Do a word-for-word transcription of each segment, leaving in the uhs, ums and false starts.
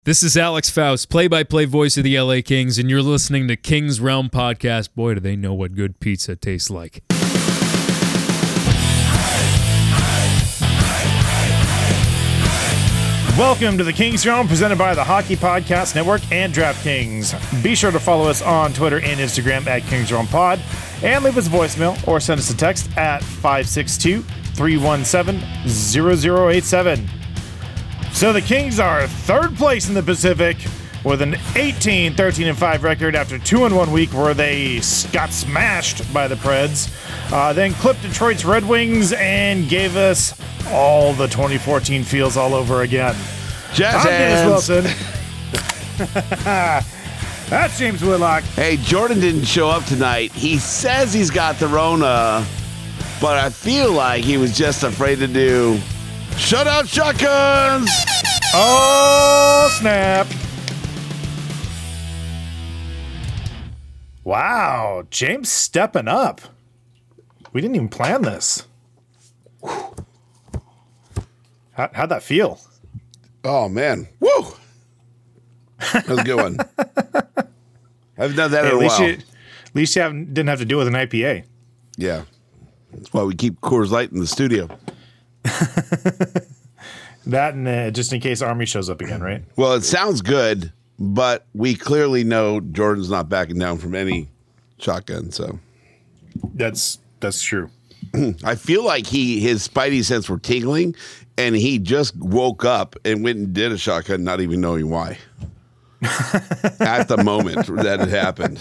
This is Alex Faust, play-by-play voice of the L A Kings, and you're listening to Kings Realm Podcast. Boy, do they know what good pizza tastes like. Welcome to the Kings Realm, presented by the Hockey Podcast Network and DraftKings. Be sure to follow us on Twitter and Instagram at Kings Realm Pod, and leave us a voicemail or send us a text at five six two, three one seven, zero zero eight seven. So the Kings are third place in the Pacific with an eighteen, thirteen, and five record after two and one week where they got smashed by the Preds. Uh, then clipped Detroit's Red Wings and gave us all the twenty fourteen feels all over again. Jazz I'm Dennis hands. Wilson. That's James Whitlock. Hey, Jordan didn't show up tonight. He says he's got the Rona, but I feel like he was just afraid to do shutout shotguns. Oh, snap. Wow, James stepping up. We didn't even plan this. How, how'd that feel? Oh, man. Woo! That was a good one. I haven't done that Hey, in at a least while. you, at least you haven't, didn't have to deal with an I P A. Yeah. That's why we keep Coors Light in the studio. That and uh, just in case Army shows up again, right? Well, it sounds good, but we clearly know Jordan's not backing down from any shotgun, so. That's that's true. I feel like he his spidey sense were tingling, and he just woke up and went and did a shotgun, not even knowing why. At the moment that it happened.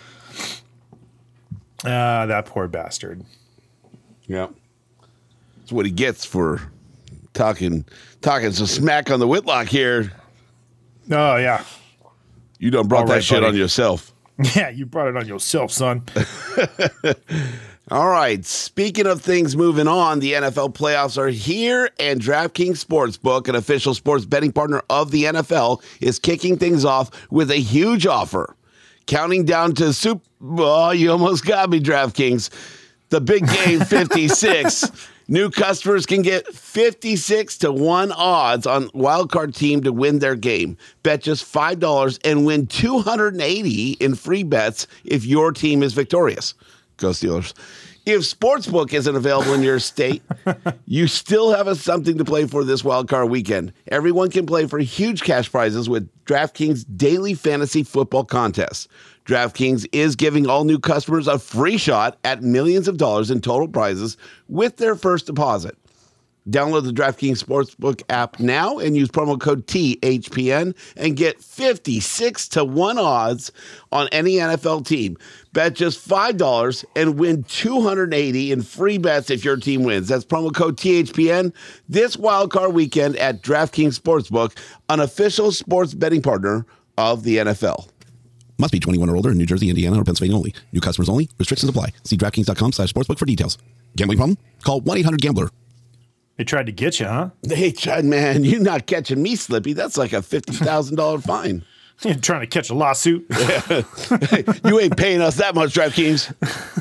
Ah, uh, that poor bastard. Yeah, that's what he gets for talking talking some smack on the Whitlock here. Oh yeah, You done brought All that right, shit buddy. on yourself. yeah. You brought it on yourself, son. All right, speaking of things moving on, the N F L playoffs are here, and DraftKings Sportsbook, an official sports betting partner of the N F L, is kicking things off with a huge offer. Counting down to Super Oh, you almost got me, DraftKings. The big game fifty-six. New customers can get fifty-six to one odds on wildcard team to win their game. Bet just five dollars and win two hundred eighty in free bets if your team is victorious. Go Steelers. If Sportsbook isn't available in your state, you still have a something to play for this wildcard weekend. Everyone can play for huge cash prizes with DraftKings Daily Fantasy Football Contest. DraftKings is giving all new customers a free shot at millions of dollars in total prizes with their first deposit. Download the DraftKings Sportsbook app now and use promo code T H P N and get fifty-six to one odds on any N F L team. Bet just five dollars and win two hundred eighty in free bets if your team wins. That's promo code T H P N this wildcard weekend at DraftKings Sportsbook, an official sports betting partner of the N F L. Must be twenty-one or older in New Jersey, Indiana, or Pennsylvania only. New customers only. Restrictions apply. See DraftKings.com slash sportsbook for details. Gambling problem? Call one eight hundred gambler. They tried to get you, huh? Hey, Chad, man, you're not catching me, Slippy. That's like a fifty thousand dollars fine. You're trying to catch a lawsuit. Hey, you ain't paying us that much, DraftKings.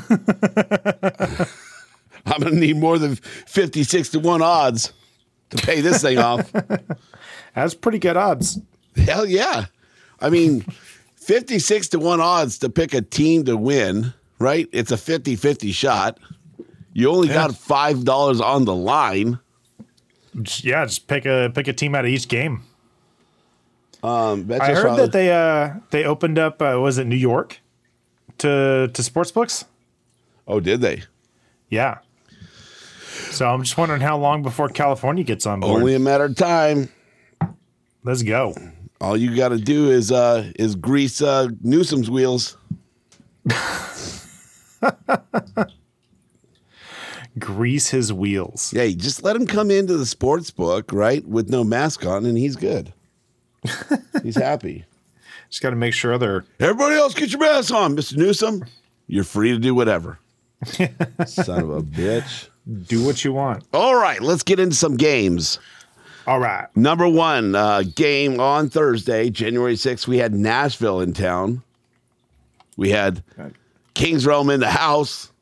I'm going to need more than fifty-six to one odds to pay this thing off. That's pretty good odds. Hell yeah. I mean, fifty-six to one odds to pick a team to win, right? It's a fifty-fifty shot. You only Yeah. got five dollars on the line. Just- yeah, just pick a pick a team out of each game. Um, that's I just heard how- that they uh they opened up uh, was it New York to to sports books? Oh, did they? Yeah. So I'm just wondering how long before California gets on board. Only a matter of time. Let's go. All you got to do is uh, is grease uh, Newsom's wheels. Grease his wheels. Yeah, you just let him come into the sports book, right, with no mask on, and he's good. He's happy. Just got to make sure they're Everybody else, get your mask on, Mister Newsom. You're free to do whatever. Son of a bitch. do what you want. All right, let's get into some games. All right. Number one uh, game on Thursday, January sixth, we had Nashville in town. We had Kings Realm in the house.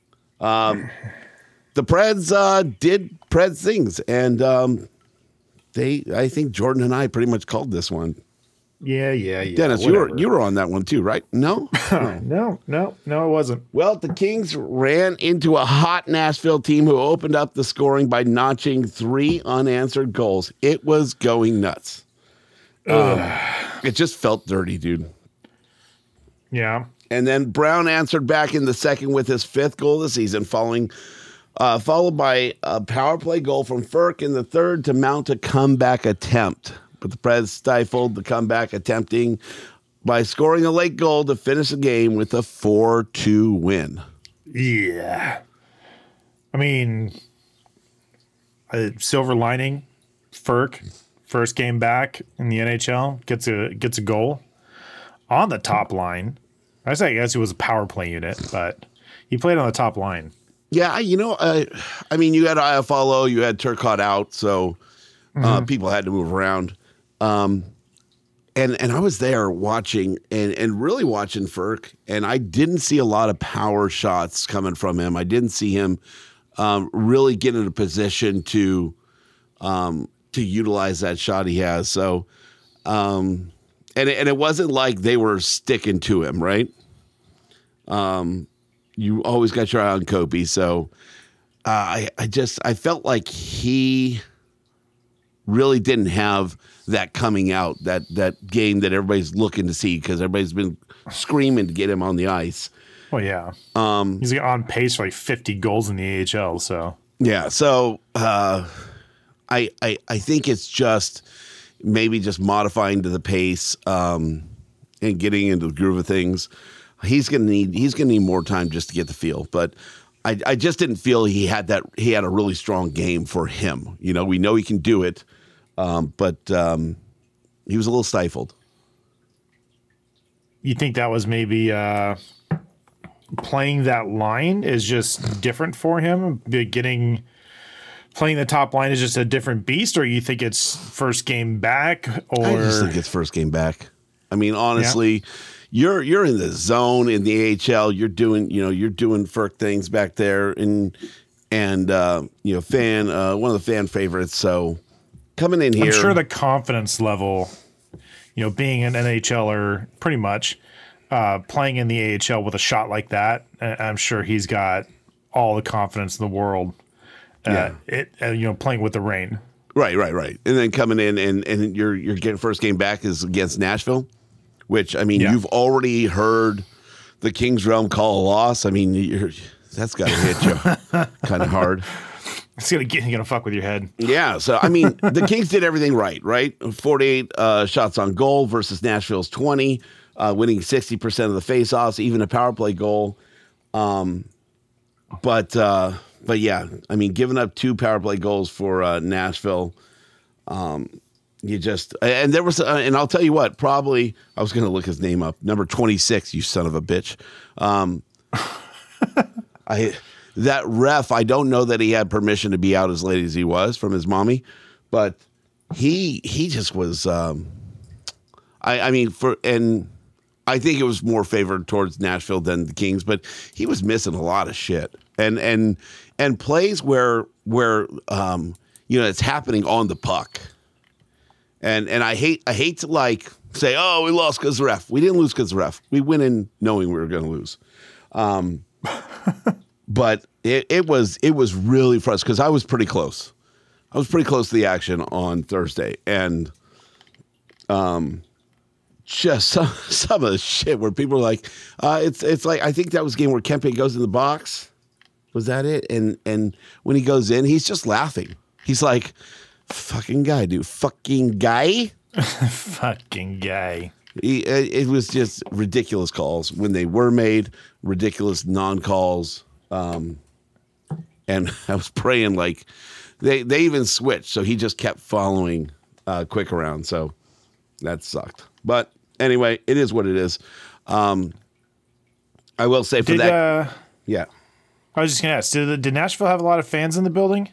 Um, the Preds uh, did Preds things, and um, they, I think Jordan and I pretty much called this one. Yeah, yeah, yeah. Dennis, you were you were on that one too, right? No? no, no, no, no, it wasn't. Well, the Kings ran into a hot Nashville team who opened up the scoring by notching three unanswered goals. It was going nuts. Um, it just felt dirty, dude. Yeah. And then Brown answered back in the second with his fifth goal of the season, following, uh, followed by a power play goal from Furk in the third to mount a comeback attempt. But the Preds stifled the comeback, attempting by scoring a late goal to finish the game with a four two win. Yeah. I mean, a silver lining, Furk, first game back in the N H L, gets a gets a goal on the top line. I say I guess it was a power play unit, but he played on the top line. Yeah, you know, uh, I mean, you had Iafallo, you had Turcotte out, so uh, mm-hmm. people had to move around. Um, and and I was there watching and, and really watching Furk, and I didn't see a lot of power shots coming from him. I didn't see him um, really get in a position to um, to utilize that shot he has. So, um, and and it wasn't like they were sticking to him, right? Um, you always got your eye on Kobe, so uh, I I just I felt like he really didn't have that coming out, that that game that everybody's looking to see because everybody's been screaming to get him on the ice. Well, yeah. Um, He's on pace for like fifty goals in the A H L, so. Yeah, so uh, I, I I think it's just maybe just modifying to the pace um, and getting into the groove of things. He's gonna need he's gonna need more time just to get the feel, but I, I just didn't feel he had that he had a really strong game for him. You know, we know he can do it. Um, but um, he was a little stifled. You think that was maybe uh, playing that line is just different for him? Getting playing the top line is just a different beast, or you think it's first game back? Or I just think it's first game back. I mean, honestly, yeah. you're you're in the zone in the A H L. You're doing you know you're doing Furk things back there, and and uh, you know fan uh, one of the fan favorites. So. Coming in here, I'm sure the confidence level, you know, being an NHLer pretty much, uh, playing in the A H L with a shot like that, I'm sure he's got all the confidence in the world. Uh, yeah. It, uh, you know, playing with the rain. Right, right, right. And then coming in and, and your your getting first game back is against Nashville, which, I mean, yeah. you've already heard the Kings Realm call a loss. I mean, you're, that's got to hit you kind of hard. It's gonna get gonna fuck with your head. Yeah, so I mean, the Kings did everything right, right? forty-eight uh, shots on goal versus Nashville's twenty, uh, winning sixty percent of the faceoffs, even a power play goal. Um, but uh, but yeah, I mean, giving up two power play goals for uh, Nashville, um, you just and there was, uh, and I'll tell you what, probably I was gonna look his name up, number twenty-six, you son of a bitch. Um, I. That ref, I don't know that he had permission to be out as late as he was from his mommy, but he he just was. Um, I, I mean, for and I think it was more favored towards Nashville than the Kings, but he was missing a lot of shit and and and plays where where um, you know it's happening on the puck, and and I hate I hate to like say, oh, we lost because the ref. We didn't lose because the ref. We went in knowing we were going to lose. Um, But it, it was it was really frustrating because I was pretty close. I was pretty close to the action on Thursday, and um, just some, some of the shit where people are like, uh, it's it's like I think that was a game where Kempe goes in the box. Was that it? And and when he goes in, he's just laughing. He's like, "Fucking guy, dude, fucking guy, fucking guy." He, it was just ridiculous calls when they were made, ridiculous non-calls. Um, and I was praying like they, they even switched. So he just kept following uh, Quick around. So that sucked. But anyway, it is what it is. Um, I will say for did, that. Uh, yeah. I was just going to ask, did, did Nashville have a lot of fans in the building?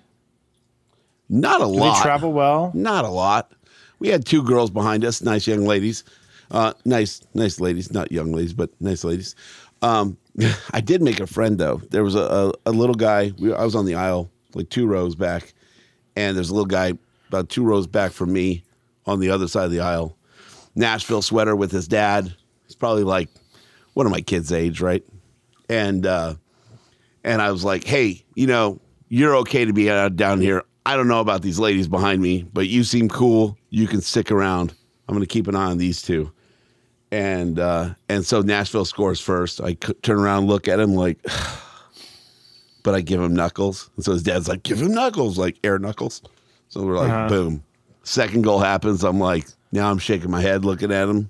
Not a did lot. Did they travel well? Not a lot. We had two girls behind us, nice young ladies. Uh, nice, nice ladies, not young ladies, but nice ladies. Um, I did make a friend though. There was a, a, a little guy. We, I was on the aisle, like two rows back, and there's a little guy about two rows back from me on the other side of the aisle. Nashville sweater with his dad. He's probably like one of my kids' age, right? And uh, and I was like, hey, you know, you're okay to be out down here. I don't know about these ladies behind me, but you seem cool. You can stick around. I'm going to keep an eye on these two. And uh, and so Nashville scores first. I c- turn around, look at him like, but I give him knuckles. And so his dad's like, give him knuckles, like air knuckles. So we're like, uh-huh. boom. Second goal happens. I'm like, now I'm shaking my head looking at him.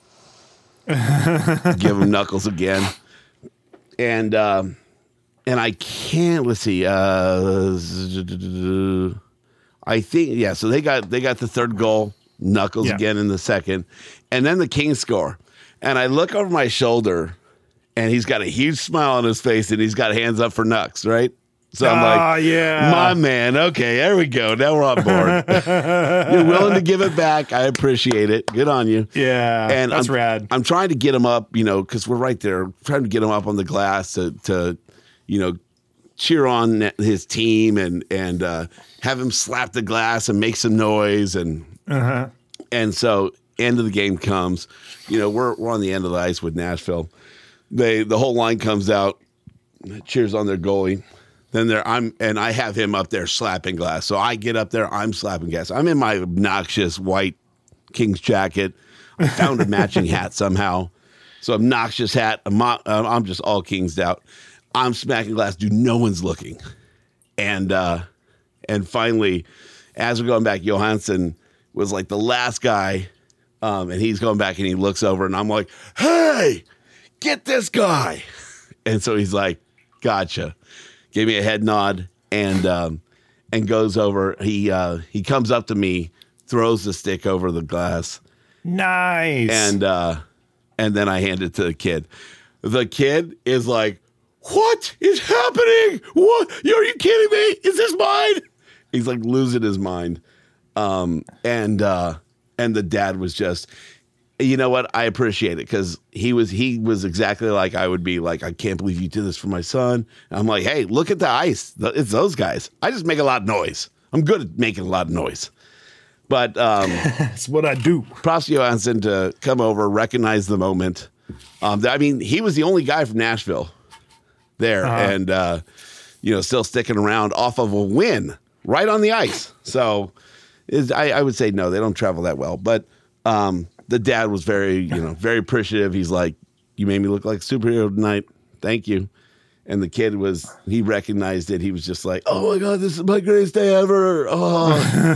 Give him knuckles again. And um, and I can't, let's see. Uh, I think, yeah, so they got they got the third goal. Knuckles yeah. again in the second. And then the Kings score. And I look over my shoulder, and he's got a huge smile on his face, and he's got hands up for Nux, right? So I'm like, oh, yeah. my man, okay, there we go. Now we're on board. You're willing to give it back. I appreciate it. Good on you. Yeah, and that's I'm, rad. I'm trying to get him up, you know, because we're right there. I'm trying to get him up on the glass to, to you know, cheer on his team and, and uh, have him slap the glass and make some noise. And uh-huh. and so end of the game comes. You know, we're we're on the end of the ice with Nashville. They the whole line comes out, cheers on their goalie. Then there I'm and I have him up there slapping glass. So I get up there, I'm slapping glass. I'm in my obnoxious white King's jacket. I found a matching hat somehow. So obnoxious hat. I'm, I'm just all King's out. I'm smacking glass, dude. No one's looking. And uh, and finally, as we're going back, Johansson was like the last guy. Um, and he's going back and he looks over and I'm like, hey, get this guy. And so he's like, gotcha. Gave me a head nod and um, and goes over. He uh, he comes up to me, throws the stick over the glass. Nice. And uh, and then I hand it to the kid. The kid is like, what is happening? What? Are you kidding me? Is this mine? He's like losing his mind. Um, and uh, and the dad was just, you know what? I appreciate it because he was he was exactly like I would be. Like, I can't believe you did this for my son. And I'm like, hey, look at the ice. It's those guys. I just make a lot of noise. I'm good at making a lot of noise. But um, that's what I do. Props to Johansson to come over, recognize the moment. Um, I mean, he was the only guy from Nashville there, uh-huh. and uh, you know, still sticking around off of a win right on the ice. So, is I, I would say no, they don't travel that well. But um, the dad was very, you know, very appreciative. He's like, "You made me look like a superhero tonight. Thank you." And the kid was, he recognized it. He was just like, oh my God, this is my greatest day ever. Oh.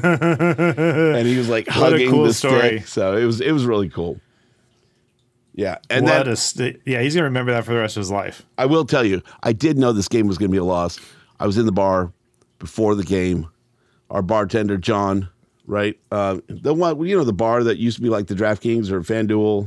And he was like hugging cool the story. Stick. So it was, it was really cool. Yeah. And what then, a st- yeah, he's going to remember that for the rest of his life. I will tell you, I did know this game was going to be a loss. I was in the bar before the game. Our bartender, John, right? Uh, the one, you know, the bar that used to be like the DraftKings or FanDuel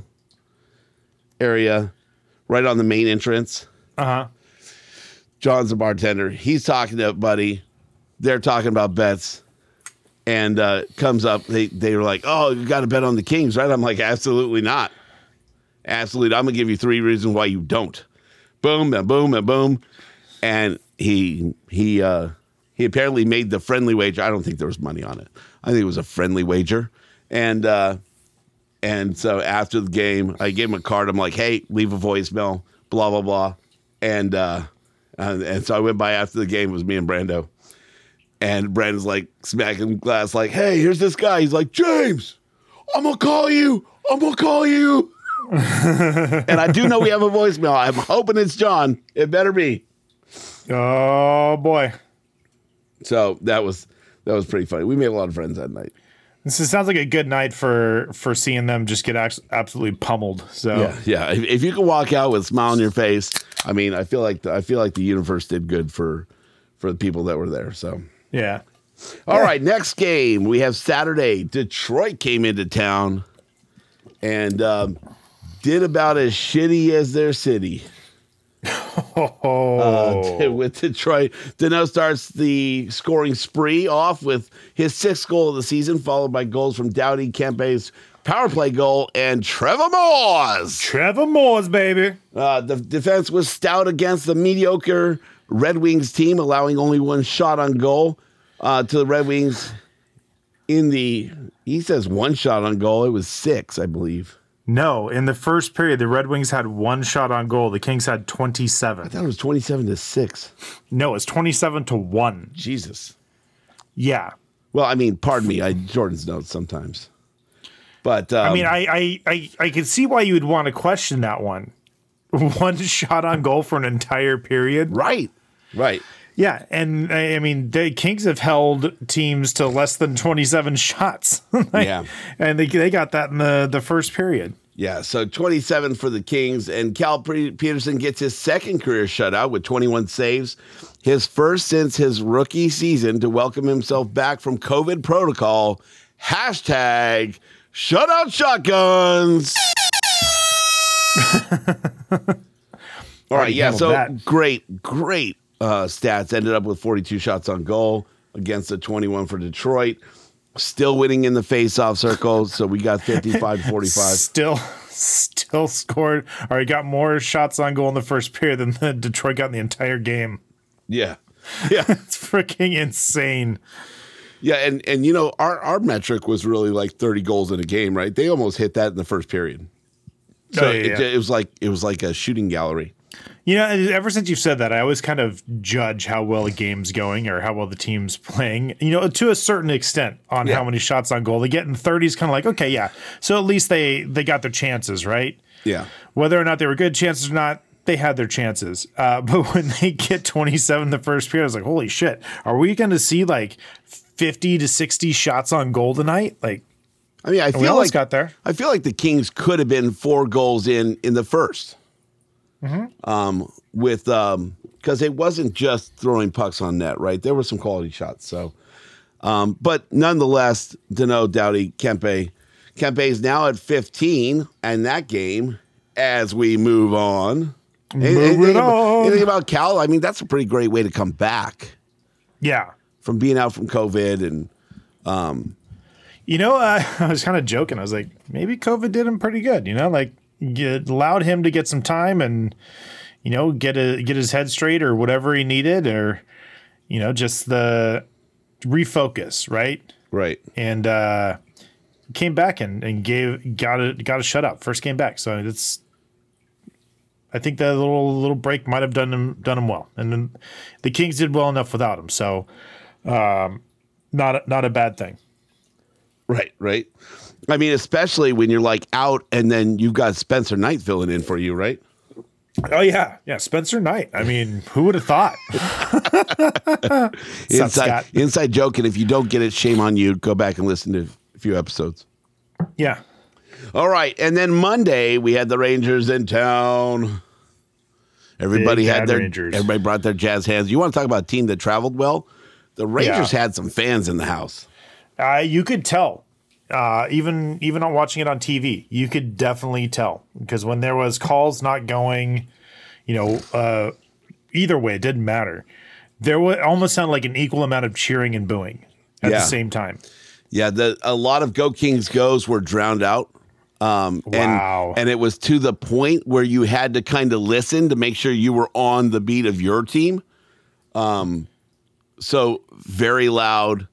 area, right on the main entrance. Uh-huh. John's a bartender. He's talking to a buddy. They're talking about bets. And uh, comes up. They they were like, oh, you got to bet on the Kings, right? I'm like, absolutely not. Absolutely. I'm going to give you three reasons why you don't. Boom, and boom, and boom. And he he uh, he apparently made the friendly wager. I don't think there was money on it. I think it was a friendly wager. And uh, and so after the game, I gave him a card. I'm like, hey, leave a voicemail, blah, blah, blah. And uh Uh, and so I went by after the game. It was me and Brando. And Brando's like smacking glass like, hey, here's this guy. He's like, James, I'm going to call you. I'm going to call you. And I do know we have a voicemail. I'm hoping it's John. It better be. Oh, boy. So that was that was pretty funny. We made a lot of friends that night. This is, sounds like a good night for, for seeing them just get ex- absolutely pummeled. So yeah, yeah. If, if you can walk out with a smile on your face, I mean, I feel like the, I feel like the universe did good for for the people that were there. So yeah. All yeah. right, next game we have Saturday. Detroit came into town and um, did about as shitty as their city. Oh. Uh, with Detroit, Dano starts the scoring spree off with his sixth goal of the season, followed by goals from Doughty, Kempe's power play goal, and Trevor Moore's. Trevor Moore's, baby. Uh, the defense was stout against the mediocre Red Wings team, allowing only one shot on goal uh, to the Red Wings. In the, he says one shot on goal. It was six, I believe. No, in the first period, the Red Wings had one shot on goal. The Kings had I twenty-seven. thought it was twenty-seven to six. No, it's twenty-seven to one. Jesus. Yeah. Well, I mean, pardon me. I Jordan's notes sometimes. But um, I mean, I, I, I, I can see why you would want to question that one. One shot on goal for an entire period. right, right. Yeah, and I I mean, the Kings have held teams to less than twenty-seven shots. Like, Yeah. and they they got that in the, the first period. Yeah, so twenty-seven for the Kings, and Cal P- Peterson gets his second career shutout with twenty-one saves, his first since his rookie season to welcome himself back from COVID protocol. Hashtag shutout shotguns. All right, yeah, handled so that. great, great uh, stats. Ended up with forty-two shots on goal against the twenty-one for Detroit. Still winning in the face-off circle, so we got fifty-five forty-five. Still, still scored, or he got more shots on goal in the first period than the Detroit got in the entire game. Yeah, yeah, It's freaking insane. yeah. And and you know our our metric was really like thirty goals in a game, right? They almost hit that in the first period. So Oh, yeah, it, yeah. it was like it was like a shooting gallery. You know, ever since you've said that, I always kind of judge how well a game's going or how well the team's playing, you know, to a certain extent on Yeah. how many shots on goal they get. In thirty is kind of like, okay, yeah. So at least they they got their chances, right? Yeah, Whether or not they were good chances or not, they had their chances. Uh, but when they get twenty-seven the first period, I was like, holy shit, are we going to see like fifty to sixty shots on goal tonight? Like, I mean, I we feel almost like got there. I feel like the Kings could have been four goals in in the first. Mm-hmm. Um, with um, because it wasn't just throwing pucks on net, right? There were some quality shots. So, um, but nonetheless, Dano, Doughty, Kempe, Kempe is now at fifteen, and that game. As we move on, Move anything, it about, on. anything about Cal? I mean, that's a pretty great way to come back Yeah. from being out from COVID and. You know, uh, I was kind of joking. I was like, maybe COVID did him pretty good. You know, like it allowed him to get some time and, you know, get a get his head straight or whatever he needed, or, you know, just the refocus, right? Right. And uh, came back and, and gave got a got a shutout first game back. So it's, I think that little little break might have done him done him well, and then the Kings did well enough without him. So, um, not a, not a bad thing. Right, right. I mean, especially when you're like out and then you've got Spencer Knight filling in for you, right? Oh yeah, yeah. Spencer Knight. I mean, who would have thought? inside, Scott? inside joke. And if you don't get it, shame on you. Go back and listen to a few episodes. Yeah. All right. And then Monday, we had the Rangers in town. Everybody Big had bad their, Rangers. everybody brought their jazz hands. You want to talk about a team that traveled well? The Rangers Yeah. had some fans in the house. Uh, you could tell, uh, even even on watching it on T V, you could definitely tell because when there was calls not going, you know, uh, either way, it didn't matter. There was almost sounded like an equal amount of cheering and booing at Yeah. the same time. Yeah, the a lot of Go Kings goes were drowned out. Um, Wow. And, and it was to the point where you had to kind of listen to make sure you were on the beat of your team. Um, so very loud.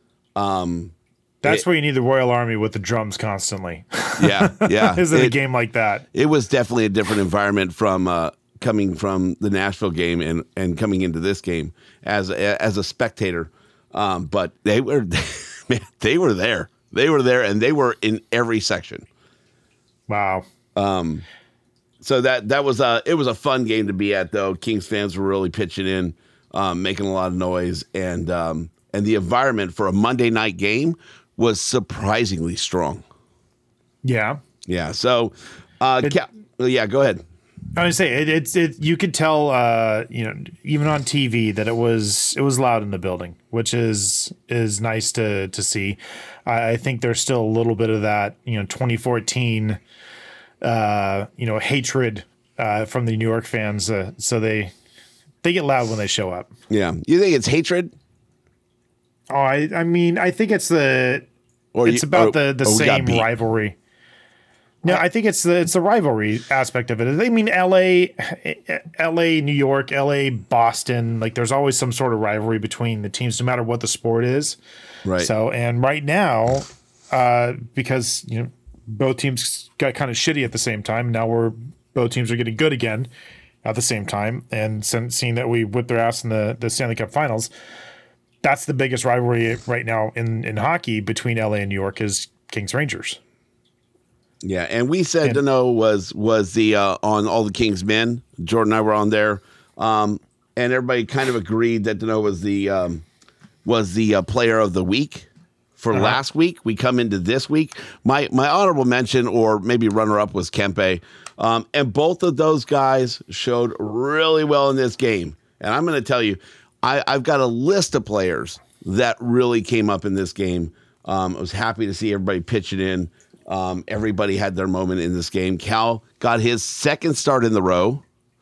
That's It- where you need the Royal Army with the drums constantly. Yeah, yeah. Is it a It- game like that? It was definitely a different environment from uh, coming from the Nashville game and, and coming into this game as a, as a spectator. Um, but they were man, they were there. They were there, and they were in every section. Wow. So that that was a it was a fun game to be at, though. Kings fans were really pitching in, um, making a lot of noise, and um, and the environment for a Monday night game was surprisingly strong. Yeah. Yeah. So, uh, Cal- yeah, go ahead. I would say it, it's it. You could tell, uh, you know, even on T V that it was it was loud in the building, which is is nice to to see. I, I think there's still a little bit of that, you know, twenty fourteen, uh, you know, hatred uh, from the New York fans. Uh, so they they get loud when they show up. Yeah, you think it's hatred, Oh, I I mean, I think it's the or it's you- about or- the the or we got same beat? rivalry. No, I think it's the it's the rivalry aspect of it. I mean, L A, L A, New York, L A, Boston. Like, there's always some sort of rivalry between the teams, no matter what the sport is. Right. So, and right now, uh, because you know both teams got kind of shitty at the same time. Now we're both teams are getting good again at the same time, and since seeing that we whipped their ass in the the Stanley Cup Finals, that's the biggest rivalry right now in in hockey between L A and New York is Kings Rangers. Yeah, and we said And- Dano was was the uh, on All the Kings Men. Jordan and I were on there, um, and everybody kind of agreed that Dano was the um, was the uh, player of the week for Uh-huh. last week. We come into this week. My my honorable mention, or maybe runner up, was Kempe, um, and both of those guys showed really well in this game. And I'm going to tell you, I, I've got a list of players that really came up in this game. Um, I was happy to see everybody pitching in. Um, everybody had their moment in this game. Cal got his second start in the row.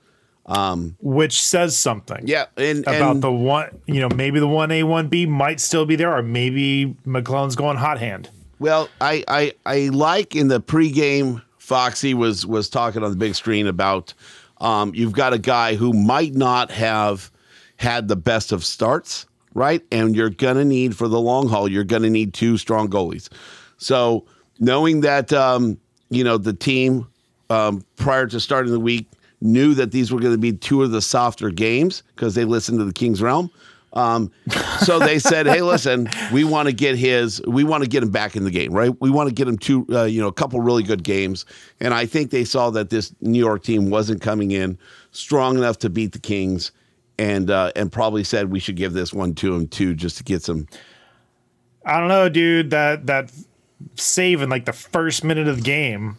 Which says something. Yeah, and, About and the one, you know, maybe the one A, one B might still be there, or maybe McClellan's going hot hand. well, I, I I like in the pregame, Foxy was was talking on the big screen about um, you've got a guy who might not have had the best of starts, right? And you're gonna need for the long haul, you're gonna need two strong goalies. So knowing that um, you know the team um, prior to starting the week knew that these were going to be two of the softer games because they listened to the King's Realm. Um, so they said, "Hey, listen, we want to get his, we want to get him back in the game, right? We want to get him to, uh, you know, a couple really good games." And I think they saw that this New York team wasn't coming in strong enough to beat the Kings, and uh, and probably said we should give this one to him too, just to get some. I don't know, dude. That that save in like the first minute of the game.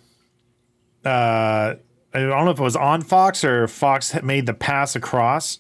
Uh, I don't know if it was on Fox or Fox had made the pass across,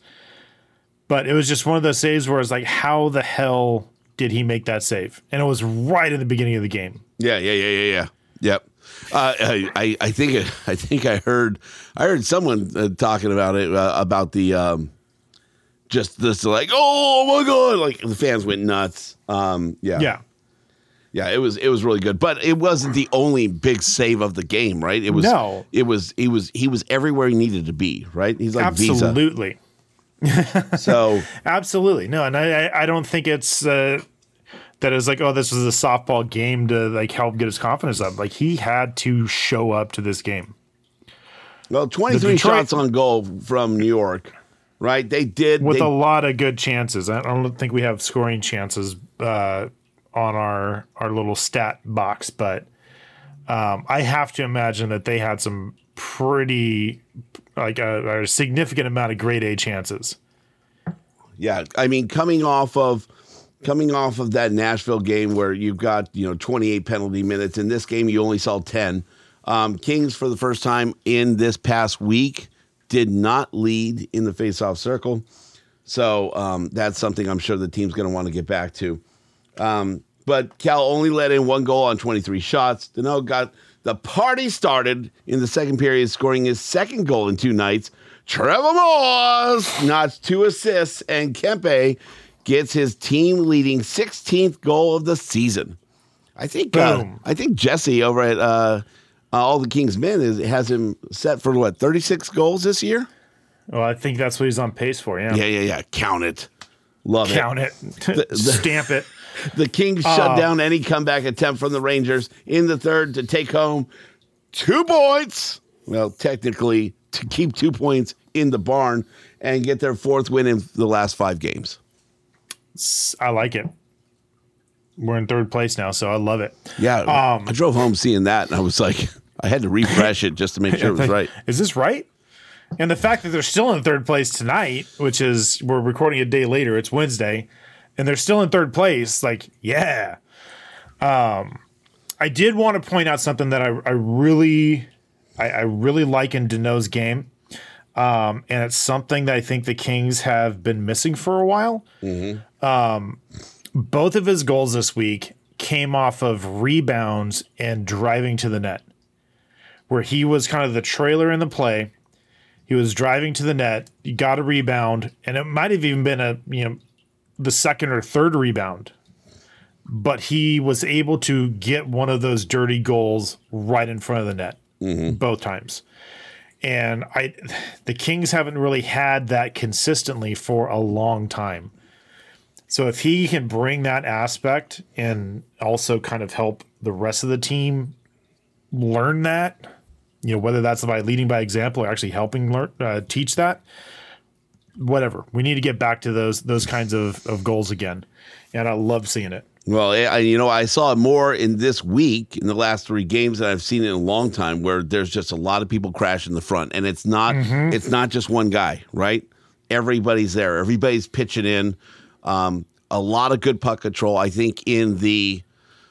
but it was just one of those saves where it's like, how the hell did he make that save? And it was right in the beginning of the game. Yeah, yeah, yeah, yeah, yeah. Yep. Uh, I, I, I think, I think I heard, I heard someone uh, talking about it uh, about the, um, just this like, oh my god, like the fans went nuts. Um, yeah, Yeah. yeah. It was, it was really good, but it wasn't the only big save of the game, right? It was, No. it was, he was, he was everywhere he needed to be, right? He's like Absolutely. Visa. So Absolutely. No, and I, I- I don't think it's uh, that it's like, oh, this was a softball game to like help get his confidence up. Like he had to show up to this game. well, twenty-three Detroit- shots on goal from New York, right? They did With they, a lot of good chances. I don't think we have scoring chances uh, on our our little stat box, but um, I have to imagine that they had some pretty like a, a significant amount of grade A chances. Yeah, I mean, coming off of coming off of that Nashville game where you've got you know twenty-eight penalty minutes. In this game, you only saw ten. Um, Kings, for the first time in this past week, did not lead in the faceoff circle. So um, that's something I'm sure the team's going to want to get back to. Um, but Cal only let in one goal on twenty-three shots. Dano got the party started in the second period, scoring his second goal in two nights. Trevor Morris notched two assists, and Kempe gets his team-leading sixteenth goal of the season. I think uh, Boom. I think Jesse over at uh, uh, All the Kings Men is, has him set for what thirty-six goals this year. Well, I think that's what he's on pace for. Yeah. Yeah, yeah, yeah. Count it. Love it. Count it. Stamp it. The Kings shut down any comeback attempt from the Rangers in the third to take home two points. Well, technically, to keep two points in the barn and get their fourth win in the last five games. I like it. We're in third place now, so I love it. Yeah, Um, I drove home seeing that, and I was like, I had to refresh it just to make sure it was right. Is this right? And the fact that they're still in third place tonight, which is we're recording a day later, it's Wednesday, and they're still in third place, like, yeah. Um, I did want to point out something that I, I really I, I really like in Dano's game. Um, and it's something that I think the Kings have been missing for a while. Mm-hmm. Um, both of his goals this week came off of rebounds and driving to the net, where he was kind of the trailer in the play. He was driving to the net, he got a rebound, and it might have even been a you know the second or third rebound but he was able to get one of those dirty goals right in front of the net mm-hmm. both times. And I, the Kings haven't really had that consistently for a long time. So if he can bring that aspect and also kind of help the rest of the team learn that, you know, whether that's by leading by example or actually helping learn, uh, teach that, whatever. We need to get back to those those kinds of, of goals again. And I love seeing it. Well, I, you know, I saw it more in this week in the last three games than I've seen in a long time, where there's just a lot of people crashing the front, and it's not mm-hmm. it's not just one guy, right? Everybody's there. Everybody's pitching in. Um, a lot of good puck control. I think in the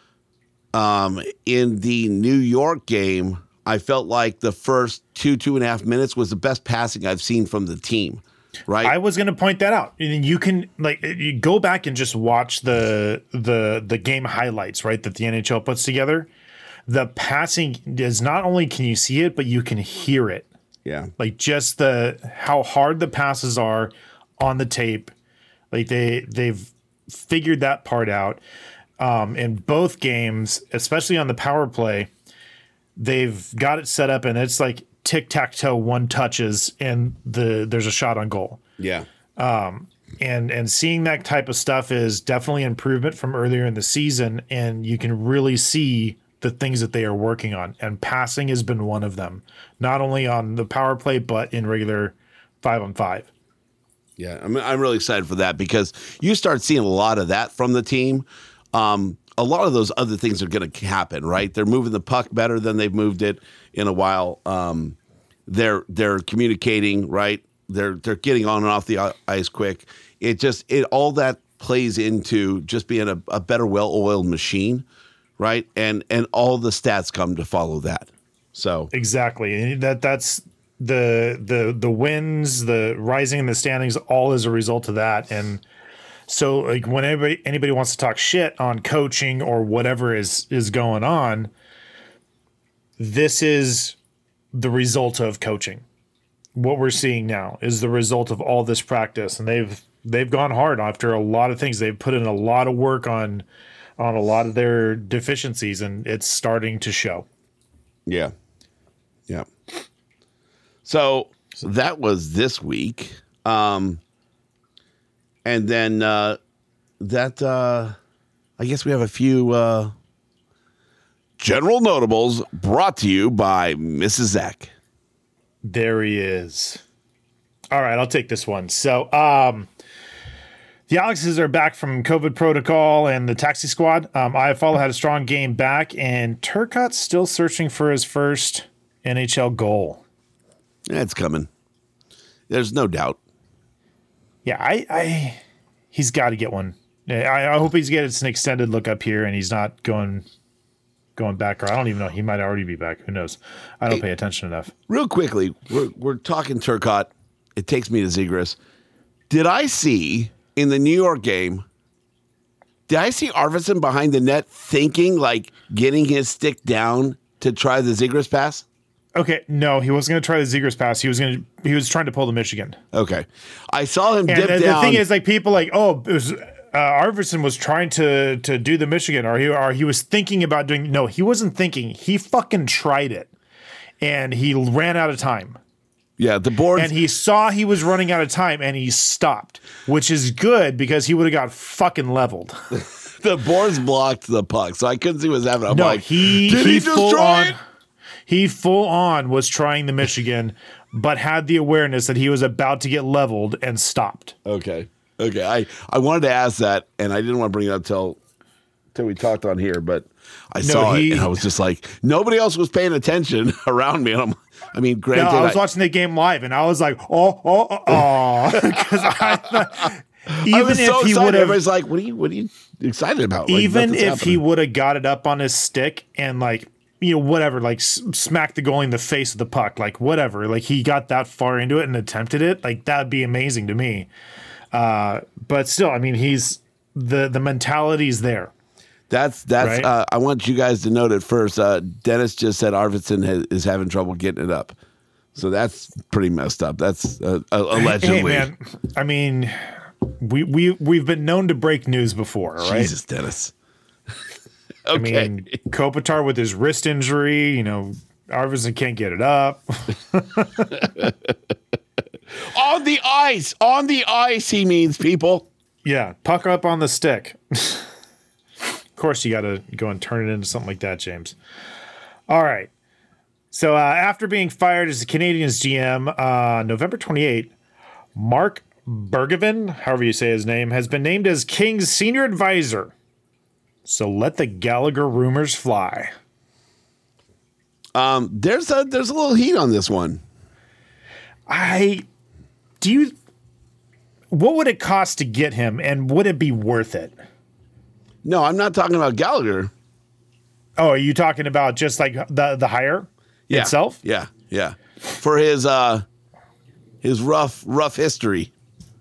um, in the New York game, I felt like the first two two and a half minutes was the best passing I've seen from the team. Right. I was going to point that out. And you can like you go back and just watch the the the game highlights, right, that the N H L puts together. The passing is not only can you see it, but you can hear it. Yeah. Like just the how hard the passes are on the tape. Like they they've figured that part out. Um, in both games, especially on the power play, they've got it set up and it's like tic-tac-toe, one touches and the there's a shot on goal. Yeah. Um, and and seeing that type of stuff is definitely improvement from earlier in the season, and you can really see the things that they are working on. And passing has been one of them, not only on the power play but in regular five on five. Yeah, I'm I'm really excited for that because you start seeing a lot of that from the team. Um, a lot of those other things are going to happen, right? They're moving the puck better than they've moved it in a while. Um, they're they're communicating, right? They're they're getting on and off the ice quick. It just it all that plays into just being a, a better, well-oiled machine, right? And and all the stats come to follow that. So exactly, and that that's the the the wins, the rising in the standings, all as a result of that. And so, like, when anybody anybody wants to talk shit on coaching or whatever is is going on, this is the result of coaching. What we're seeing now is the result of all this practice, and they've they've gone hard after a lot of things. They've put in a lot of work on on a lot of their deficiencies, and it's starting to show. Yeah, yeah. So that was this week. Um, And then uh, that, uh, I guess we have a few uh, general notables brought to you by Missus Zach. There he is. All right, I'll take this one. So um, the Alexes are back from COVID protocol and the taxi squad. Um, I F L had a strong game back, and Turcotte's still searching for his first N H L goal. It's coming. There's no doubt. Yeah, I, I he's got to get one. I, I hope he's getting an extended look up here, and he's not going going back. Or I don't even know. He might already be back. Who knows? I don't hey, pay attention enough. Real quickly, we're we're talking Turcotte. It takes me to Zegras. Did I see in the New York game? Did I see Arvidsson behind the net thinking like getting his stick down to try the Zegras pass? Okay, no, he wasn't going to try the Zegras pass. He was going to. He was trying to pull the Michigan. Okay, I saw him and dip the, down. The thing is, like, people like, oh, it was uh, Arvidsson was trying to to do the Michigan, or he or he was thinking about doing. No, he wasn't thinking. He fucking tried it, and he ran out of time. Yeah, the board. And he saw he was running out of time, and he stopped, which is good because he would have got fucking leveled. The boards blocked the puck, so I couldn't see what was happening. I'm no, like, he did he, he just full try on. it? He full on was trying the Michigan, but had the awareness that he was about to get leveled and stopped. Okay. Okay. I, I wanted to ask that, and I didn't want to bring it up till, till we talked on here, but I no, saw he, it, and I was just like, nobody else was paying attention around me. And I'm, I mean, granted. No, I was I, watching the game live, and I was like, oh, oh, oh, oh. Because I thought, even I was if so he excited. would have. Everybody's like, what are you, what are you excited about? Like, even if happening. he would have got it up on his stick and, like, you know, whatever, like s- smack the goalie in the face of the puck, like whatever, like he got that far into it and attempted it, like that'd be amazing to me. Uh, but still, I mean, he's the the mentality's there. That's that's. Right? Uh, I want you guys to note it first. Uh, Dennis just said Arvidsson has, is having trouble getting it up, so that's pretty messed up. That's uh, allegedly. Hey, man, I mean, we we we've been known to break news before, right? Jesus, Dennis. I mean, Kopitar with his wrist injury, you know, Arvidsson can't get it up. On the ice, on the ice, he means, people. Yeah, puck up on the stick. Of course, you got to go and turn it into something like that, James. All right. So uh, after being fired as the Canadiens G M, uh, November twenty-eighth, Mark Bergevin, however you say his name, has been named as Kings senior advisor. So let the Gallagher rumors fly. Um, there's a there's a little heat on this one. I do you. What would it cost to get him, and would it be worth it? No, I'm not talking about Gallagher. Oh, are you talking about just like the the hire yeah. itself? Yeah, yeah. For his uh, his rough rough history.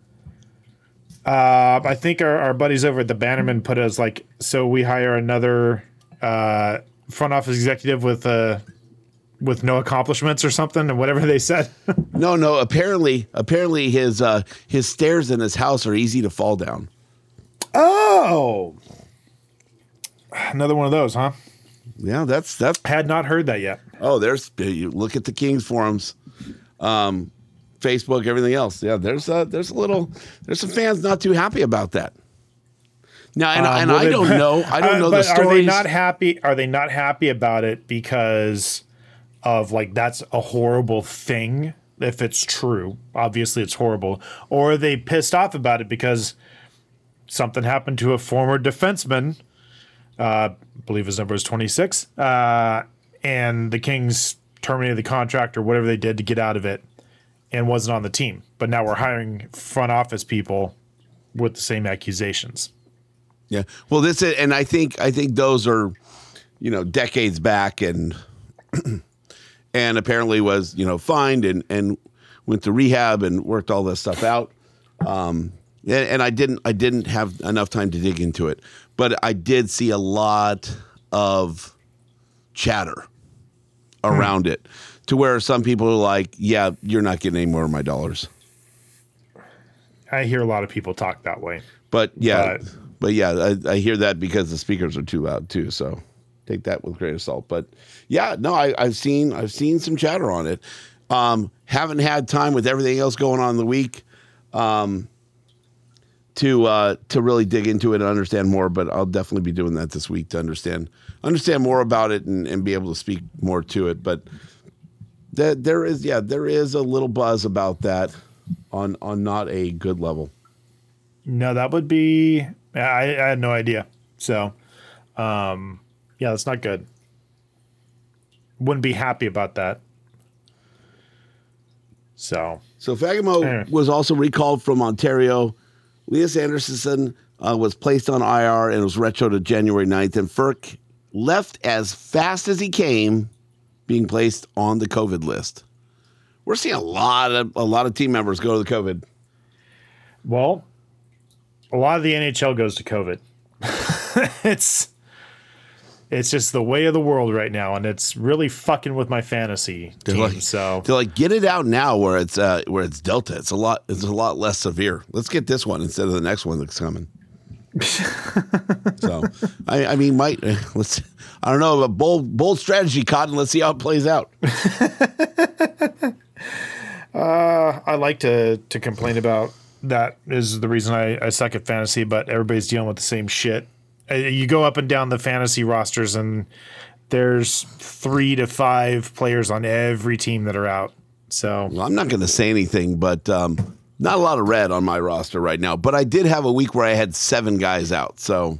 Uh, I think our, our buddies over at the Bannerman put us like, so we hire another uh, front office executive with uh, with no accomplishments or something, and whatever they said. no, no. Apparently, apparently his uh, his stairs in his house are easy to fall down. Oh, another one of those, huh? Yeah, that's that's. Had not heard that yet. Oh, there's you look at the Kings forums. Um, Facebook, everything else. Yeah, there's a, there's a little, there's some fans not too happy about that. Now, and, um, and I don't know, I don't uh, know the stories. Are they not happy? Are they not happy about it because of like that's a horrible thing? If it's true, obviously it's horrible. Or are they pissed off about it because something happened to a former defenseman? Uh, I believe his number is twenty-six, uh, and the Kings terminated the contract or whatever they did to get out of it. And wasn't on the team, but now we're hiring front office people with the same accusations. Yeah, well, this is, and I think I think those are, you know, decades back, and and apparently was you know fined and and went to rehab and worked all this stuff out. Um, and, and I didn't I didn't have enough time to dig into it, but I did see a lot of chatter around hmm. it. To where some people are like, yeah, you're not getting any more of my dollars. I hear a lot of people talk that way. But yeah, but, but yeah, I, I hear that because the speakers are too loud too. So take that with a grain of salt. But yeah, no, I, I've seen I've seen some chatter on it. Um, haven't had time with everything else going on in the week um, to uh, to really dig into it and understand more. But I'll definitely be doing that this week to understand understand more about it and, and be able to speak more to it. But That there is, yeah, there is a little buzz about that on on not a good level. No, that would be. I, I had no idea. So, um, yeah, that's not good. Wouldn't be happy about that. So, so Fagemo anyway. was also recalled from Ontario. Elias Anderson uh, was placed on I R and was retroed to January ninth, and Ferk left as fast as he came, being placed on the COVID list. We're seeing a lot of a lot of team members go to the COVID. Well, a lot of the N H L goes to COVID. it's it's just the way of the world right now, and it's really fucking with my fantasy they're team. Like, so to like get it out now where it's uh, where it's Delta. It's a lot. It's a lot less severe. Let's get this one instead of the next one that's coming. so I, I mean, might let's. I don't know, a bold bold strategy, Cotton. Let's see how it plays out. uh, I like to to complain about that. Is the reason I, I suck at fantasy, but everybody's dealing with the same shit. Uh, you go up and down the fantasy rosters, and there's three to five players on every team that are out. So well, I'm not going to say anything, but. Um, Not a lot of red on my roster right now, but I did have a week where I had seven guys out. So,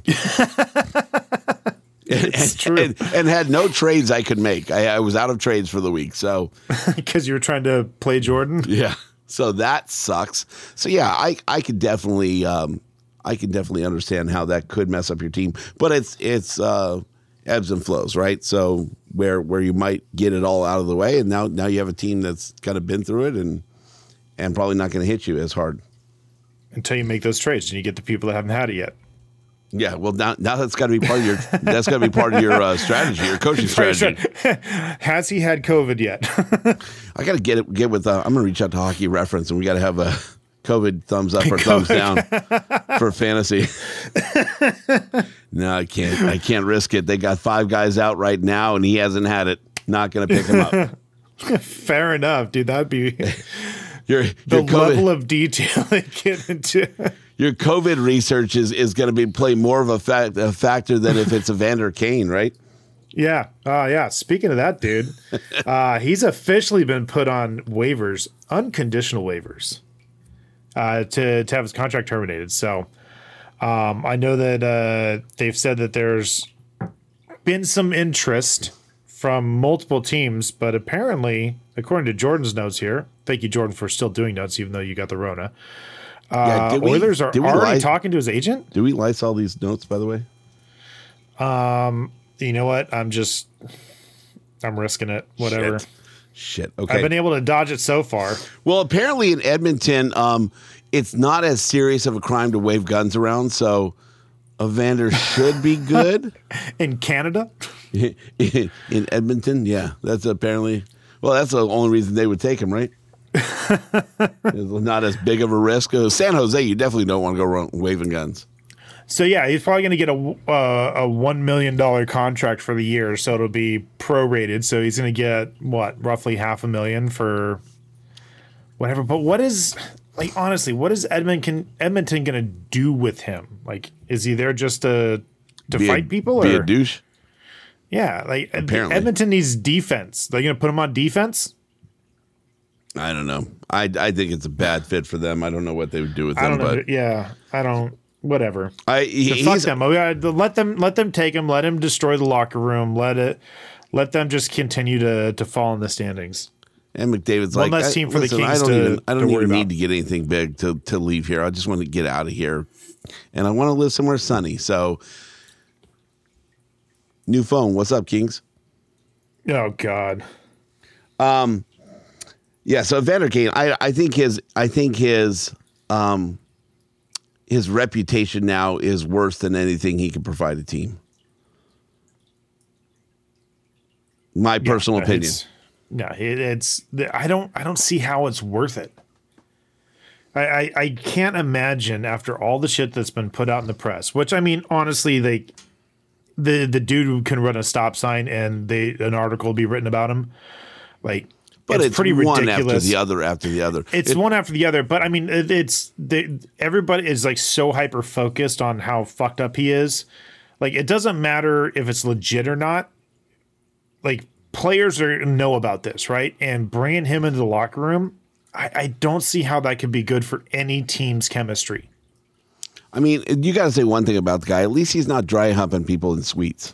it's and, true, and, and had no trades I could make. I, I was out of trades for the week. So, because you were trying to play Jordan, yeah. So that sucks. So yeah, I I could definitely um, I can definitely understand how that could mess up your team, but it's it's uh, ebbs and flows, right? So where where you might get it all out of the way, and now now you have a team that's kind of been through it and. And probably not going to hit you as hard until you make those trades and you get the people that haven't had it yet. Yeah, well now now that's got to be part of your that's got to be part of your uh, strategy, your coaching strategy. Has he had COVID yet? I got to get it get with. Uh, I'm going to reach out to Hockey Reference, and we got to have a COVID thumbs up or thumbs down for fantasy. No, I can't. I can't risk it. They got five guys out right now, and he hasn't had it. Not going to pick him up. Fair enough, dude. That'd be your, the your COVID, level of detail they get into. Your COVID research is, is going to be play more of a, fact, a factor than if it's Evander Kane, right? Yeah. Uh, yeah. Speaking of that, dude, uh, he's officially been put on waivers, unconditional waivers, uh, to, to have his contract terminated. So um, I know that uh, they've said that there's been some interest from multiple teams, but apparently, according to Jordan's notes here, thank you, Jordan, for still doing notes, even though you got the Rona. Uh, yeah, did we, Oilers are did we already lie, talking to his agent. Do we lice all these notes, by the way? Um, you know what? I'm just, I'm risking it. Whatever. Shit. Shit. Okay. I've been able to dodge it so far. Well, apparently in Edmonton, um, it's not as serious of a crime to wave guns around, so Evander should be good. In Canada? In Edmonton, yeah. That's apparently, well, that's the only reason they would take him, right? It's not as big of a risk. Uh, San Jose, you definitely don't want to go around waving guns. So, yeah, he's probably going to get a, uh, a one million dollars contract for the year, so it'll be prorated. So he's going to get, what, roughly half a million for whatever. But what is, like, honestly, what is Edmonton, Edmonton going to do with him? Like, is he there just to, to Be fight a, people? Be or? a douche? Yeah, like, Apparently. Edmonton needs defense. They're going to put him on defense? I don't know. I, I think it's a bad fit for them. I don't know what they would do with him. I don't know. But Yeah, I don't. Whatever. I he, So fuck he's, them. We gotta let them. Let them take him. Let him destroy the locker room. Let it. Let them just continue to to fall in the standings. And McDavid's One like, less I, team for the listen, Kings I don't to- even, I don't to worry even need about. to get anything big to, to leave here. I just want to get out of here, and I want to live somewhere sunny. So, new phone. What's up, Kings? Oh God. Um, yeah. So Evander Kane, I I think his I think his um his reputation now is worse than anything he could provide a team. My personal Yeah, opinion. it's- No, it, it's. I don't. I don't see how it's worth it. I, I I can't imagine after all the shit that's been put out in the press. Which I mean, honestly, they the the dude who can run a stop sign and they an article will be written about him. Like, But it's, it's, pretty one ridiculous. after the other after the other. It's It- one after the other, but I mean, it, it's they, everybody is like so hyper focused on how fucked up he is. Like, it doesn't matter if it's legit or not. Like, players are know about this, right? And bringing him into the locker room, I, I don't see how that could be good for any team's chemistry. I mean, you got to say one thing about the guy. At least he's not dry humping people in suites.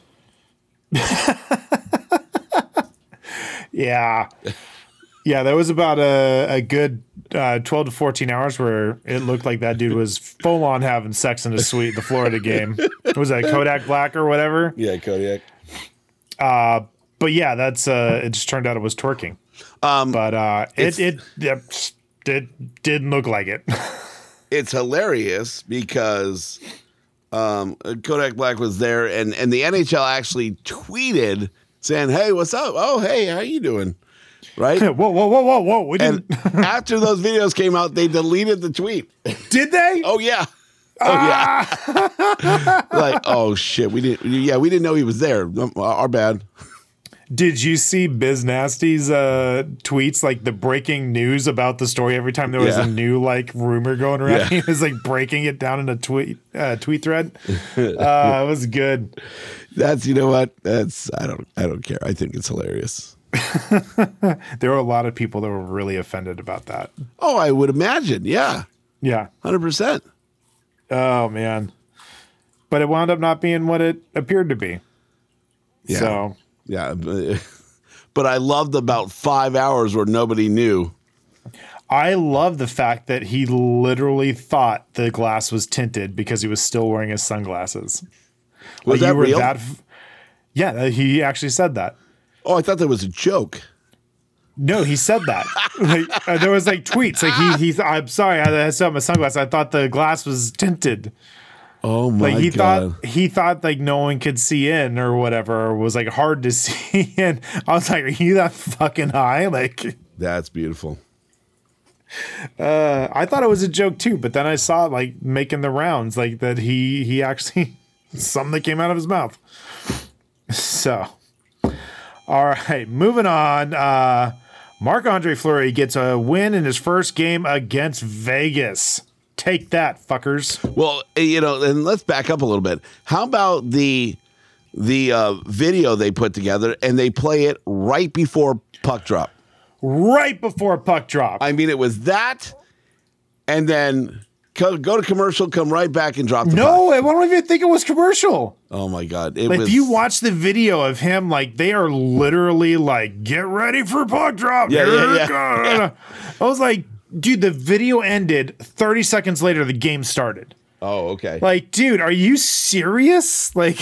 Yeah. Yeah, there was about a, a good uh, twelve to fourteen hours where it looked like that dude was full on having sex in his suite, the Florida game. Was that Kodak Black or whatever? Yeah, Kodiak. Uh, but yeah, that's uh, it just turned out it was twerking. Um, But uh, it, it, it, it didn't look like it. it's hilarious because um, Kodak Black was there, and, and the N H L actually tweeted saying, "Hey, what's up? Oh, hey, how you doing?" Right? whoa, whoa, whoa, whoa, whoa. We And didn't. after those videos came out, they deleted the tweet. Did they? Oh yeah. Oh yeah. Like, oh shit, we didn't. Yeah, we didn't know he was there. Our bad. Did you see Biz Nasty's uh, tweets, like the breaking news about the story? Every time there was Yeah. a new like rumor going around, Yeah. he was like breaking it down in a tweet uh, tweet thread. Uh, it was good. That's you know what? That's I don't I don't care. I think it's hilarious. There were a lot of people that were really offended about that. Oh, I would imagine. Yeah, Yeah. hundred percent. Oh man. But it wound up not being what it appeared to be. Yeah. So Yeah, but, but I loved about five hours where nobody knew. I love the fact that he literally thought the glass was tinted because he was still wearing his sunglasses. Was Like, that you were real? that f- yeah, he actually said that. Oh, I thought that was a joke. No, he said that. Like, uh, there was like tweets. Like he, he. Th- I'm sorry, I had some my sunglasses. I thought the glass was tinted. Oh my Like he god! thought he thought like no one could see in or whatever. Or was like hard to see. And I was like, are you that fucking high? Like, That's beautiful. uh, I thought it was a joke too, but then I saw it like making the rounds, like that he he actually something that came out of his mouth. So, all right, moving on. Uh, Marc-Andre Fleury gets a win in his first game against Vegas. Take that, fuckers. Well, you know, and let's back up a little bit. How about the the uh, video they put together and they play it right before puck drop? Right before puck drop. I mean, it was that, and then co- go to commercial, come right back and drop the no, puck. I don't even think it was commercial. Oh my God. It Like, was, if you watch the video of him, like, they are literally like, get ready for puck drop. Yeah, Here yeah, it yeah, goes. yeah. I was like, dude, the video ended. thirty seconds later, the game started. Oh, okay. Like, dude, are you serious? Like,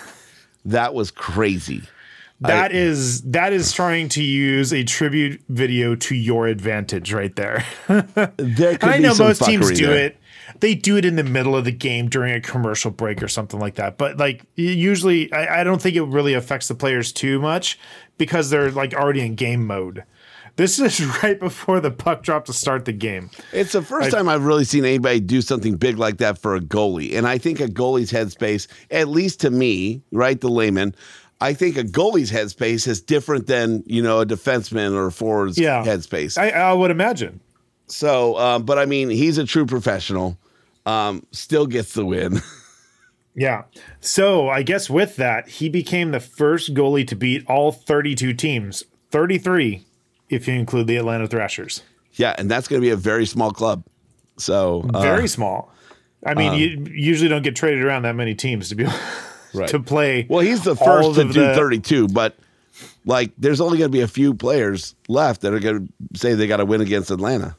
That was crazy. that I- is that is trying to use a tribute video to your advantage right there. There could And I be know some most teams fuckery do there. it. They do it in the middle of the game during a commercial break or something like that. But like usually, I, I don't think it really affects the players too much because they're like already in game mode. This is right before the puck drop to start the game. It's the 1st I- time I've really seen anybody do something big like that for a goalie. And I think a goalie's headspace, at least to me, right, the layman, I think a goalie's headspace is different than, you know, a defenseman or a forward's Yeah, headspace. I, I would imagine. So, um, but I mean, he's a true professional. Um, still gets the win. Yeah. So I guess with that, he became the first goalie to beat all thirty-two teams, thirty-three if you include the Atlanta Thrashers. Yeah, and that's going to be a very small club. So uh, Very small. I mean, you usually don't get traded around that many teams to be Right. to play. well, he's the all first to of do the- thirty-two, but like, there's only going to be a few players left that are going to say they got to win against Atlanta.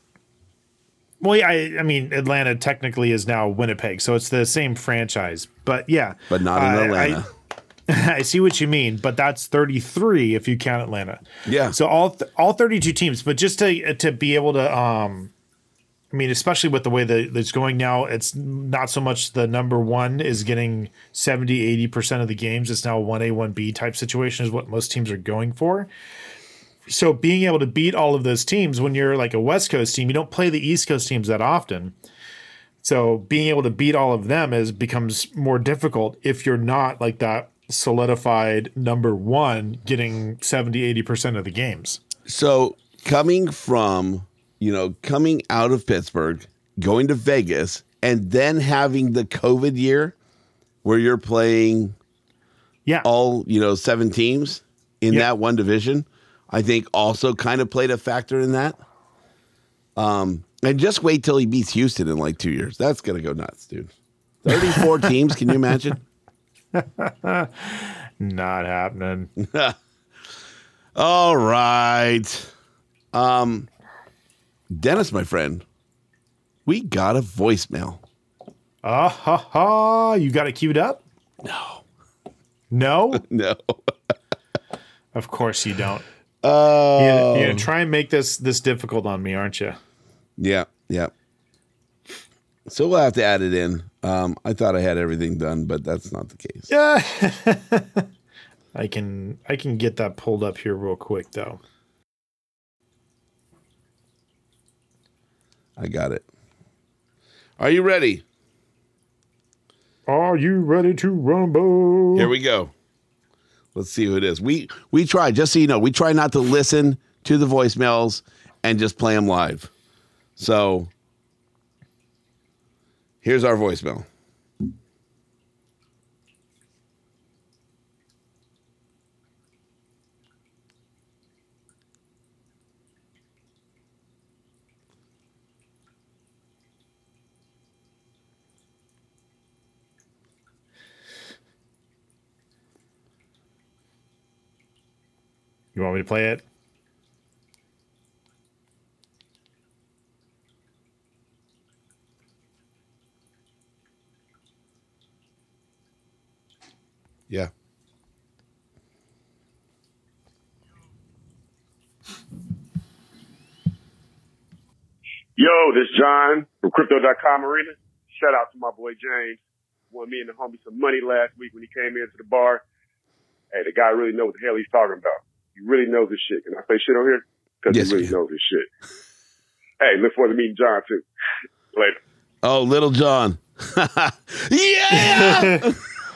Well, yeah, I, I mean, Atlanta technically is now Winnipeg, so it's the same franchise. But yeah, But not in uh, Atlanta. I, I see what you mean, but that's thirty-three if you count Atlanta. Yeah. So all th- all thirty-two teams, but just to to be able to, um, I mean, especially with the way that it's going now, it's not so much the number one is getting seventy, eighty percent of the games. It's now a one A, one B type situation is what most teams are going for. So being able to beat all of those teams when you're like a West Coast team, you don't play the East Coast teams that often. So being able to beat all of them is becomes more difficult if you're not like that solidified number one getting seventy, eighty percent of the games. So coming from, you know, coming out of Pittsburgh, going to Vegas, and then having the COVID year where you're playing Yeah. all, you know, seven teams in Yeah. that one division, I think also kind of played a factor in that. Um, and just wait till he beats Houston in like two years. That's going to go nuts, dude. thirty-four teams. Can you imagine? Not happening. All right. Um, Dennis, my friend, we got a voicemail. Ah ha ha. You got it queued up? No. No? No. Of course you don't. Oh. You're, you're gonna try and make this this difficult on me, aren't you? Yeah, yeah. So we'll have to add it in. Um, I thought I had everything done, but that's not the case. Yeah. I can I can get that pulled up here real quick though. I got it. Are you ready? Are you ready to rumble? Here we go. Let's see who it is. We we try, just so you know, we try not to listen to the voicemails and just play them live. So here's our voicemail. You want me to play it? Yeah. Yo, this is John from Crypto dot com Arena. Shout out to my boy James. Won me and the homie some money last week when he came into the bar. Hey, the guy really knows what the hell he's talking about. He really knows his shit. Can I say shit on here? Because Yes, he really you can. knows his shit. Hey, look forward to meeting John too. Later. Oh, Little John. Yeah.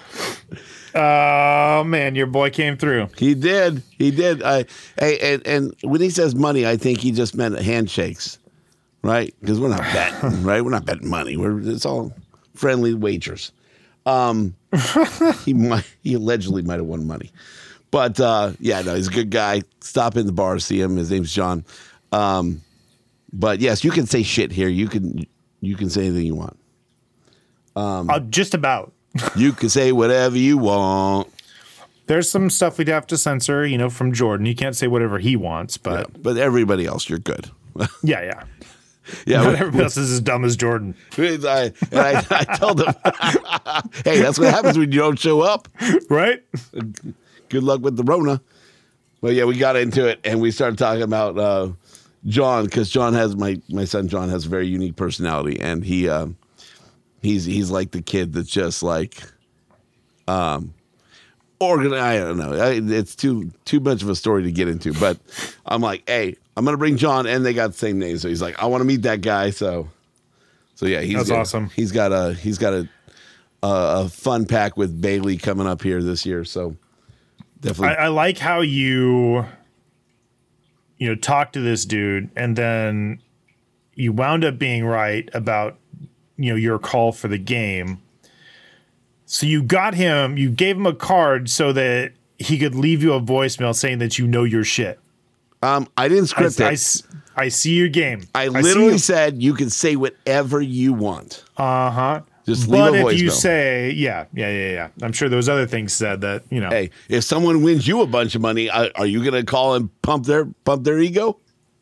Oh man, your boy came through. He did. He did. I, hey, and, and when he says money, I think he just meant handshakes, right? Because we're not betting, right? We're not betting money. We're it's all friendly wagers. Um, he might. He allegedly might have won money, but uh, yeah, no, he's a good guy. Stop in the bar, see him. His name's John. Um, but yes, you can say shit here. You can you can say anything you want. Um, uh, just about. You can say whatever you want. There's some stuff we'd have to censor, you know, from Jordan. You can't say whatever he wants, but yeah, but everybody else, you're good. yeah, yeah, yeah. Not everybody else is as dumb as Jordan. I, and I, I told him, hey, that's what happens when you don't show up, right? Good luck with the Rona. But yeah, we got into it and we started talking about uh, John because John has my my son John has a very unique personality, and he. Uh, He's he's like the kid that's just like, um, organized. I don't know. It's too too much of a story to get into. But I'm like, hey, I'm gonna bring John, and they got the same name. So he's like, I want to meet that guy. So, so yeah, he's that's got, awesome. He's got a he's got a, a a fun pack with Bailey coming up here this year. So definitely, I, I like how you, you know, talk to this dude, and then you wound up being right about. You know, your call for the game. So you got him, you gave him a card so that he could leave you a voicemail saying that you know your shit. Um, I didn't script I, it. I, I see your game. I, I literally you. said you can say whatever you want. Uh huh. Just but leave a voicemail. if you say, yeah, yeah, yeah, yeah. I'm sure there was other things said that, you know. Hey, if someone wins you a bunch of money, are, are you going to call and pump their pump their ego?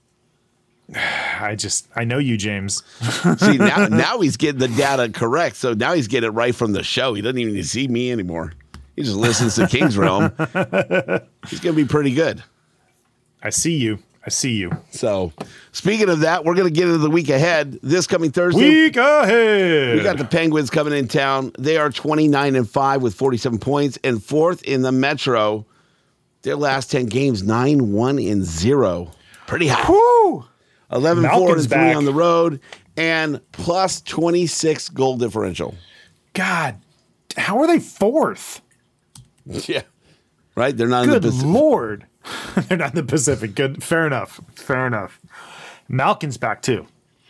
I just, I know you, James. See, now, now he's getting the data correct. So now he's getting it right from the show. He doesn't even see me anymore. He just listens to King's Realm. He's going to be pretty good. I see you. I see you. So speaking of that, we're going to get into the week ahead. This coming Thursday. Week ahead. We got the Penguins coming in town. They are twenty-nine and five with forty-seven points and fourth in the Metro. Their last ten games, nine, one, and zero. Pretty high. Woo! eleven, four, Malkin's and three back. on the road, and plus twenty-six goal differential. God, how are they fourth? Yeah. Right? They're not Good in the Pacific. Lord. They're not in the Pacific. Good. Fair enough. Fair enough. Malkin's back too.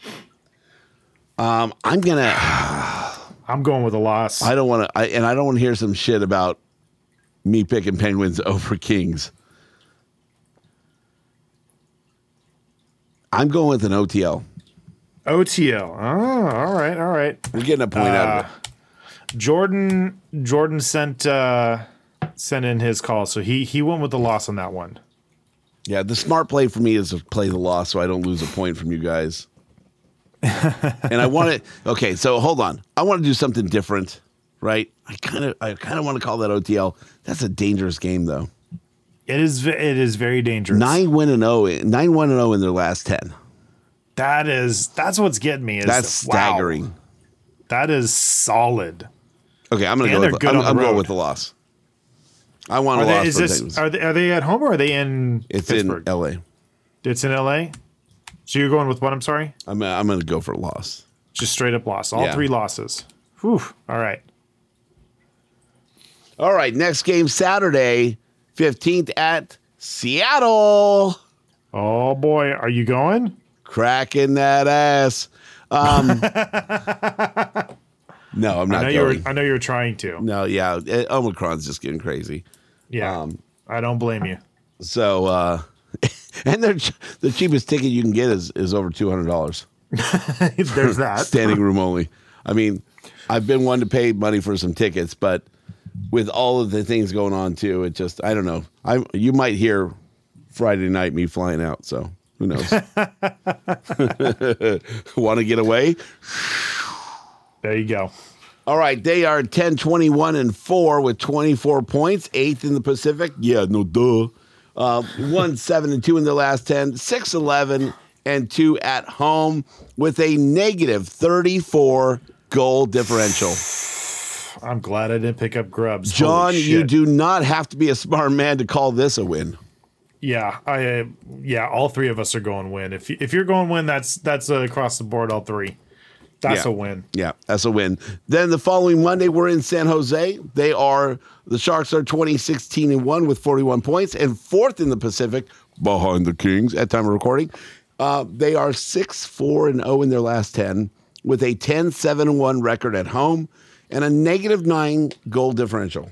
Um, I'm going to. I'm going with a loss. I don't want to. And I don't want to hear some shit about me picking Penguins over Kings. I'm going with an O T L. O T L. Oh, all right. All right. We're getting a point uh, out of it. Jordan Jordan sent uh, sent in his call, so he he went with the loss on that one. Yeah, the smart play for me is to play the loss so I don't lose a point from you guys. And I want to. Okay, so hold on. I want to do something different, right? I kind of I kind of want to call that O T L. That's a dangerous game, though. It is. It is very dangerous. Nine win and zero. Nine one and zero in their last ten. That is. That's what's getting me. Is that's staggering. Wow, that is solid. Okay, I'm gonna and go. With, good I'm, on the I'm road. going with the loss. I want are a they, loss. Is for this? Penguins. Are they? Are they at home or are they in? It's Pittsburgh? in L A. It's in L A. So you're going with what? I'm sorry. I'm. I'm gonna go for a loss. Just straight up loss. All Yeah. three losses. Whew. All right. All right. Next game Saturday, fifteenth at Seattle. Oh boy, are you going? Cracking that ass. Um, no, I'm not I know going. you were. I know you were trying to. No, yeah, it, Omicron's just getting crazy. Yeah. Um, I don't blame you. So, uh, and they're, the cheapest ticket you can get is, is over two hundred dollars. There's that. Standing room only. I mean, I've been one to pay money for some tickets, but with all of the things going on too, it just, I don't know. I You might hear Friday night me flying out, so who knows? Want to get away? There you go. All right, they are ten, twenty-one, and four with twenty-four points, eighth in the Pacific. Yeah, no duh. Uh, one, seven, and two in their last ten, six, eleven, and two at home with a negative thirty-four goal differential. I'm glad I didn't pick up Grubs. John, Holy you shit. do not have to be a smart man to call this a win. Yeah, I uh, yeah, all three of us are going win. If if you're going win, that's that's uh, across the board. All three, that's Yeah. a win. Yeah, that's a win. Then the following Monday, we're in San Jose. They are the Sharks are twenty, sixteen, and one with forty-one points, and fourth in the Pacific behind the Kings at time of recording. Uh, they are six, four, and zero in their last ten, with a ten, seven, and one record at home and a negative nine goal differential.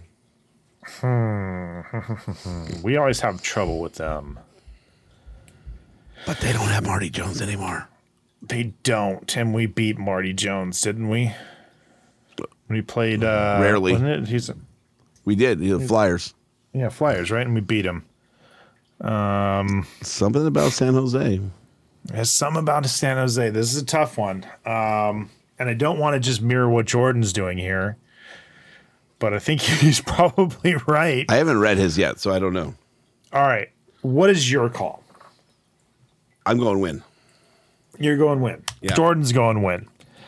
We always have trouble with them. But they don't have Marty Jones anymore. They don't, and we beat Marty Jones, didn't we? We played uh, Rarely. Wasn't it? He's We did. The Flyers. yeah, Flyers, right? And we beat him. Something about San Jose. There's some about San Jose. This is a tough one, um, and I don't want to just mirror what Jordan's doing here, but I think he's probably right. I haven't read his yet, so I don't know. All right, what is your call? I'm going win. You're going win. Yeah. Jordan's going win.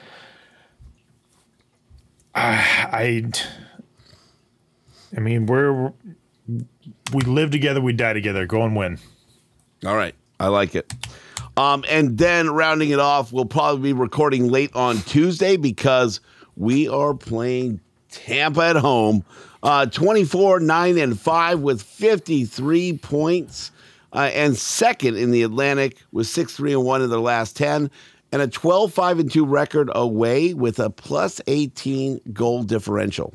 I, I, I mean, we're we live together, we die together. Going win. All right. I like it. Um, and then rounding it off, we'll probably be recording late on Tuesday because we are playing Tampa at home. Uh, twenty-four, nine, and five with fifty-three points. Uh, and second in the Atlantic with six, three, and one in their last ten, and a twelve, five, and two record away with a plus eighteen goal differential.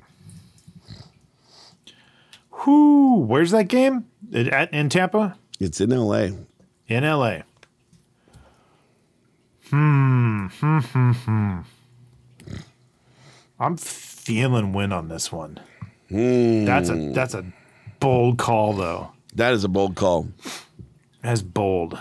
Whoo! Where's that game? At, in Tampa? It's in L A. In L A. Hmm. Hmm. Hmm. Hmm. I'm feeling win on this one. That's a that's a bold call though. That is a bold call. As bold.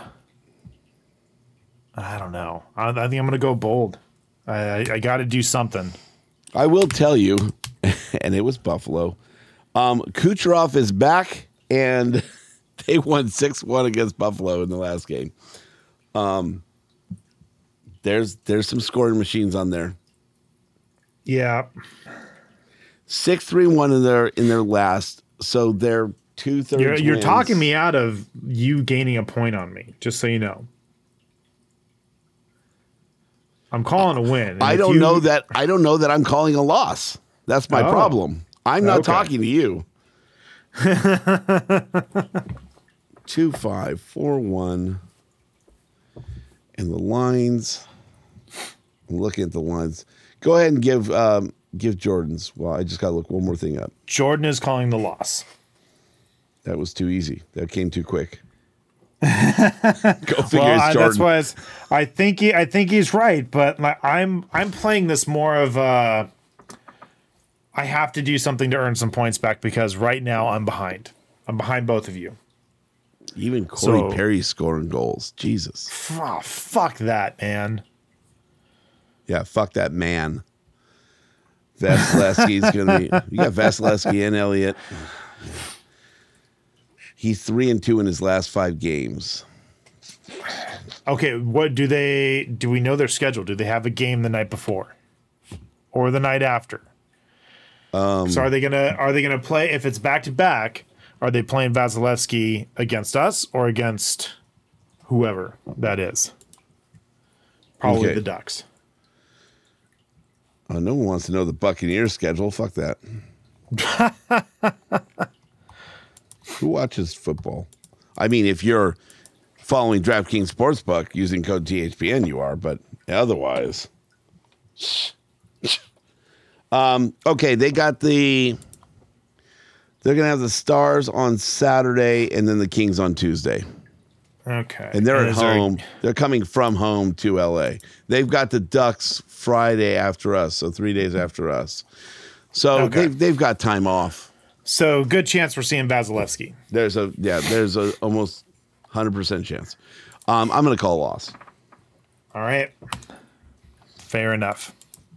I don't know. I, I think I'm gonna go bold. I I, I got to do something. I will tell you, and it was Buffalo. Um, Kucherov is back, and they won six one against Buffalo in the last game. Um, there's there's some scoring machines on there. Yeah. six three one in their in their last, so they're two thirds. You're, you're wins. talking me out of you gaining a point on me, just so you know. I'm calling a win. and I if don't you- know that. I don't know that I'm calling a loss. That's my Oh. problem. I'm not Okay. talking to you. Two five four one, and the lines. I'm looking at the lines. Go ahead and give um, give Jordan's. Well, I just got to look one more thing up. Jordan is calling the loss. That was too easy. That came too quick. Go figure. Well, it's I, Jordan. that's why it's, I think he, I think he's right, but like, I'm I'm playing this more of uh I have to do something to earn some points back because right now I'm behind. I'm behind both of you. Even Corey So- Perry scoring goals. Jesus. Oh, fuck that, man. Yeah, fuck that man. Vasilevsky's gonna be. You got Vasilevsky and Elliott. He's three and two in his last five games. Okay, what do they do we know their schedule? Do they have a game the night before? Or the night after? Um, so are they gonna are they gonna play if it's back to back, are they playing Vasilevsky against us or against whoever that is? Probably Okay. the Ducks. Uh, no one wants to know the Buccaneers schedule. Fuck that. Who watches football? I mean, if you're following DraftKings Sportsbook using code T H P N, you are, but otherwise. um, okay, they got the. They're going to have the Stars on Saturday and then the Kings on Tuesday. Okay. And they're at is there- home. They're coming from home to L A. They've got the Ducks Friday after us, so three days after us. So Okay. they've, they've got time off. So good chance we're seeing Vasilevsky. There's a yeah. There's a almost one hundred percent chance. Um, I'm going to call a loss. All right. Fair enough.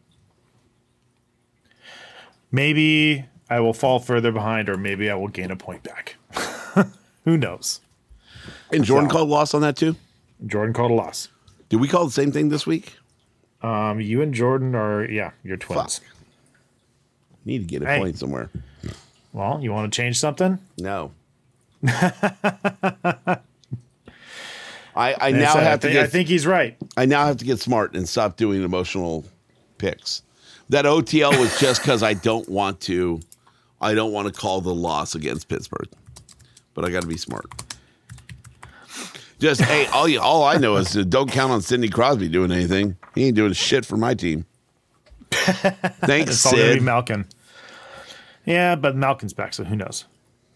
Maybe I will fall further behind, or maybe I will gain a point back. Who knows? And Jordan So- called loss on that too. Jordan called a loss. Did we call the same thing this week? Um, you and Jordan are, yeah, you're twins. Fuck. Need to get a Hey. point somewhere. Well, you want to change something? No. I, I now so have I to think, get, I think he's right. I now have to get smart and stop doing emotional picks. That O T L was just because I don't want to. I don't want to call the loss against Pittsburgh, but I got to be smart. Just hey, all you, all I know is uh, don't count on Sidney Crosby doing anything. He ain't doing shit for my team. Thanks, It's all gonna be Sid. Malkin. Yeah, but Malkin's back, so who knows?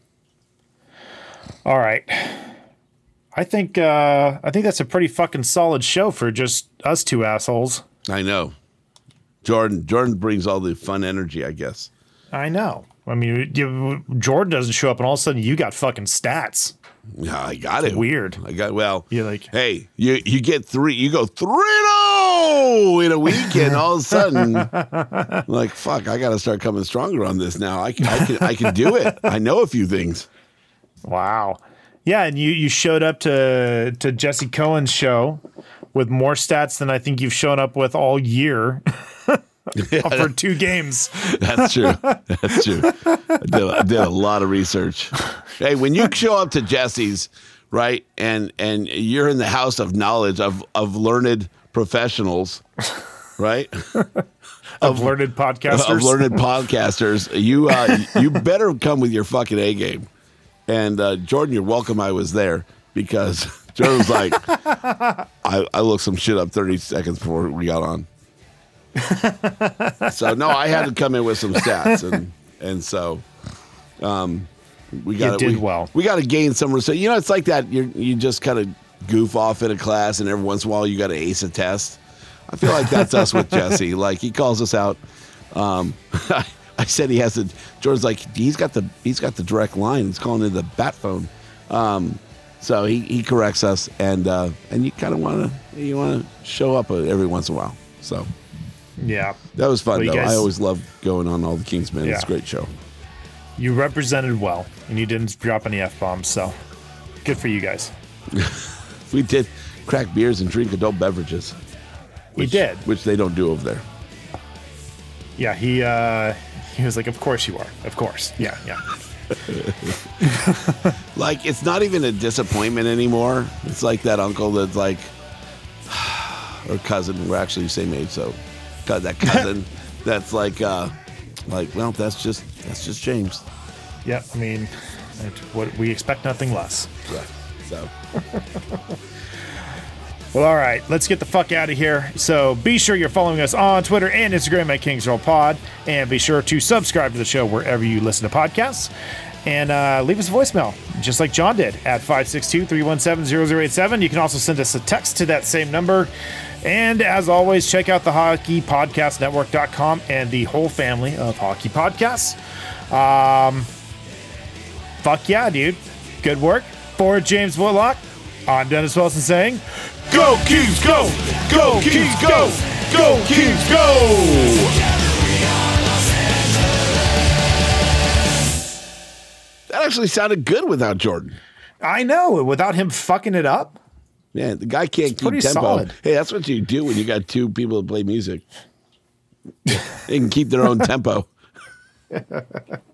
All right. I think uh, I think that's a pretty fucking solid show for just us two assholes. I know. Jordan Jordan brings all the fun energy, I guess. I know. I mean, you, Jordan doesn't show up, and all of a sudden you got fucking stats. Yeah, I got it. Weird. I got well. You're like, hey, you you get three. You go three oh in a week, and all of a sudden, like fuck, I got to start coming stronger on this now. I can I can I can do it. I know a few things. wow. Yeah, and you, you showed up to to Jesse Cohen's show with more stats than I think you've shown up with all year for two games. That's true. That's true. I did, I did a lot of research. Hey, when you show up to Jesse's, right, and and you're in the house of knowledge of of learned professionals, right? Of learned podcasters. Of learned podcasters, you uh, you better come with your fucking A game. And uh, Jordan, you're welcome. I was there because Jordan was like, I, I looked some shit up thirty seconds before we got on. So no, I had to come in with some stats, and and so um, we got did we, well. We got to gain some respect. You know, it's like that. You you just kind of goof off in a class, and every once in a while you got to ace a test. I feel like that's us with Jesse. Like he calls us out. Um, I said he has to. Jordan's like he's got the he's got the direct line. He's calling it the bat phone. Um, so he, he corrects us, and uh, and you kind of want to you want to show up every once in a while. So Yeah. that was fun Well, you though. guys- I always love going on all the Kingsmen. It's a Yeah. great show. You represented well, and you didn't drop any F-bombs, so good for you guys. We did crack beers and drink adult beverages. We which, did. which they don't do over there. Yeah, he uh, he was like, of course you are. Of course. Yeah, yeah. Like it's not even a disappointment anymore. It's like that uncle that's like, or cousin. We're actually the same age, so got that cousin that's like, uh, like, well, that's just that's just James. Yeah, I mean, it, what we expect nothing less. Yeah. So Well, all right, let's get the fuck out of here. So be sure you're following us on Twitter and Instagram at Kings Roll Pod, and be sure to subscribe to the show wherever you listen to podcasts, and uh, leave us a voicemail, just like John did, at five six two, three one seven, zero zero eight seven. You can also send us a text to that same number. And as always, check out the hockey podcast network dot com and the whole family of hockey podcasts. Um, fuck yeah, dude. Good work. For James Whitlock, I'm Dennis Wilson saying, Go Kings, go! Go Kings, go! Go Kings, go! that actually sounded good without Jordan. I know, without him fucking it up. Yeah, the guy can't keep pretty tempo. solid. Hey, that's what you do when you got two people that play music. They can keep their own tempo.